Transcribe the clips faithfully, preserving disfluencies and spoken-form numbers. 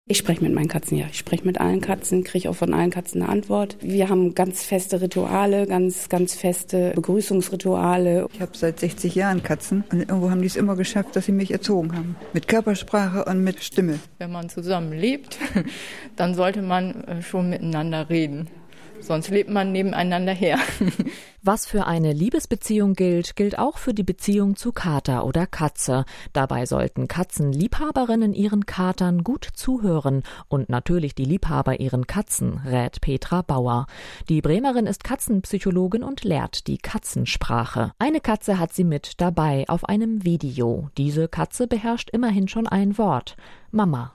Ich spreche mit meinen Katzen, ja. Ich spreche mit allen Katzen, kriege auch von allen Katzen eine Antwort. Wir haben ganz feste Rituale, ganz, ganz feste Begrüßungsrituale. Ich habe seit sechzig Jahren Katzen und irgendwo haben die es immer geschafft, dass sie mich erzogen haben. Mit Körpersprache und mit Stimme. Wenn man zusammen lebt, dann sollte man schon miteinander reden. Sonst lebt man nebeneinander her. Was für eine Liebesbeziehung gilt, gilt auch für die Beziehung zu Kater oder Katze. Dabei sollten Katzenliebhaberinnen ihren Katern gut zuhören und natürlich die Liebhaber ihren Katzen, rät Petra Bauer. Die Bremerin ist Katzenpsychologin und lehrt die Katzensprache. Eine Katze hat sie mit dabei auf einem Video. Diese Katze beherrscht immerhin schon ein Wort: Mama.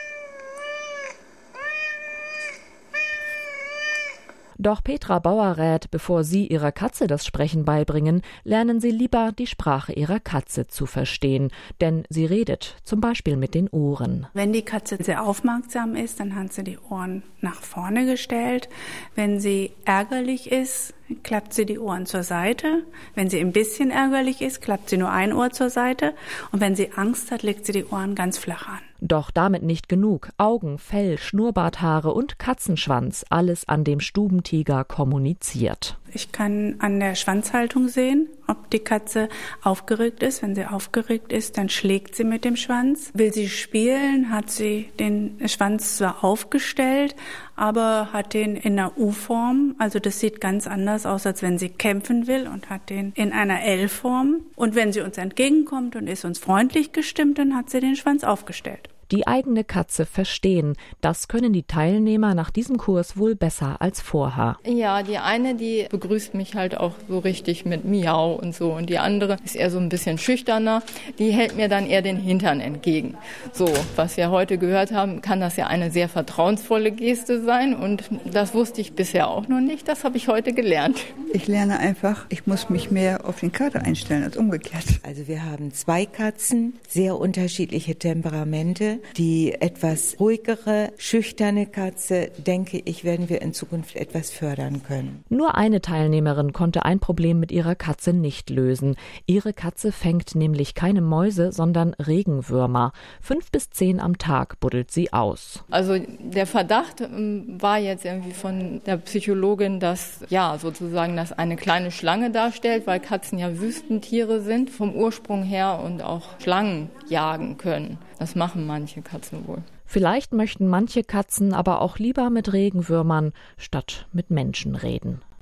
Doch Petra Bauer rät, bevor Sie Ihrer Katze das Sprechen beibringen, lernen Sie lieber die Sprache Ihrer Katze zu verstehen. Denn sie redet zum Beispiel mit den Ohren. Wenn die Katze sehr aufmerksam ist, dann hat sie die Ohren nach vorne gestellt. Wenn sie ärgerlich ist, klappt sie die Ohren zur Seite. Wenn sie ein bisschen ärgerlich ist, klappt sie nur ein Ohr zur Seite. Und wenn sie Angst hat, legt sie die Ohren ganz flach an. Doch damit nicht genug. Augen, Fell, Schnurrbarthaare und Katzenschwanz, alles an dem Stubentiger kommuniziert. Ich kann an der Schwanzhaltung sehen, ob die Katze aufgeregt ist. Wenn sie aufgeregt ist, dann schlägt sie mit dem Schwanz. Will sie spielen, hat sie den Schwanz zwar aufgestellt, aber hat den in einer U-Form. Also das sieht ganz anders aus, als wenn sie kämpfen will, und hat den in einer L-Form. Und wenn sie uns entgegenkommt und ist uns freundlich gestimmt, dann hat sie den Schwanz aufgestellt. Die eigene Katze verstehen, das können die Teilnehmer nach diesem Kurs wohl besser als vorher. Ja, die eine, die begrüßt mich halt auch so richtig mit Miau und so. Und die andere ist eher so ein bisschen schüchterner. Die hält mir dann eher den Hintern entgegen. So, was wir heute gehört haben, kann das ja eine sehr vertrauensvolle Geste sein. Und das wusste ich bisher auch noch nicht. Das habe ich heute gelernt. Ich lerne einfach, ich muss mich mehr auf den Kater einstellen als umgekehrt. Also wir haben zwei Katzen, sehr unterschiedliche Temperamente. Die etwas ruhigere, schüchterne Katze, denke ich, werden wir in Zukunft etwas fördern können. Nur eine Teilnehmerin konnte ein Problem mit ihrer Katze nicht lösen. Ihre Katze fängt nämlich keine Mäuse, sondern Regenwürmer. Fünf bis zehn am Tag buddelt sie aus. Also der Verdacht ähm, war jetzt irgendwie von der Psychologin, dass ja sozusagen das eine kleine Schlange darstellt, weil Katzen ja Wüstentiere sind vom Ursprung her und auch Schlangen jagen können. Das machen manche Katzen wohl. Vielleicht möchten manche Katzen aber auch lieber mit Regenwürmern statt mit Menschen reden.